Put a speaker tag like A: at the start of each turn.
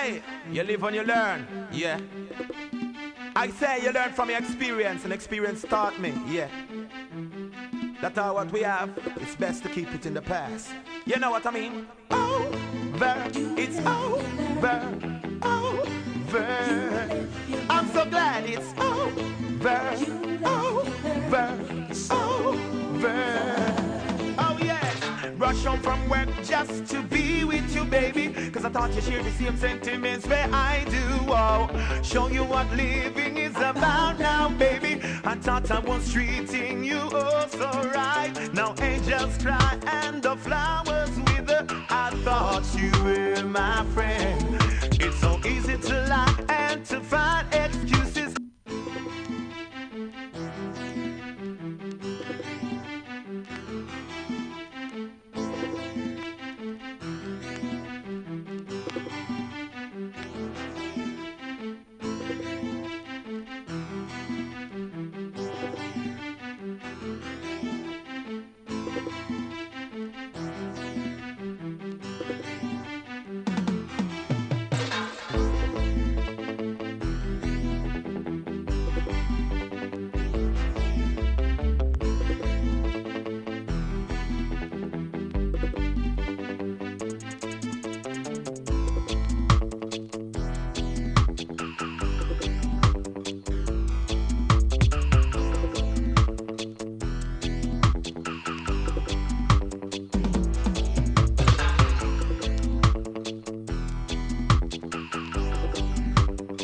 A: Hey, you live and you learn, yeah. I say you learn from your experience, and experience taught me, yeah. That's all what we have. It's best to keep it in the past. You know what I mean? Over, it's over, over. I'm so glad it's over, over, over. Oh yes, rush home from work just to be with you, baby. Cause I thought you shared the same sentiments where I do. Oh, show you what living is about now, baby. I thought I was treating you oh so right. Now angels cry and the flowers wither. I thought you were my friend.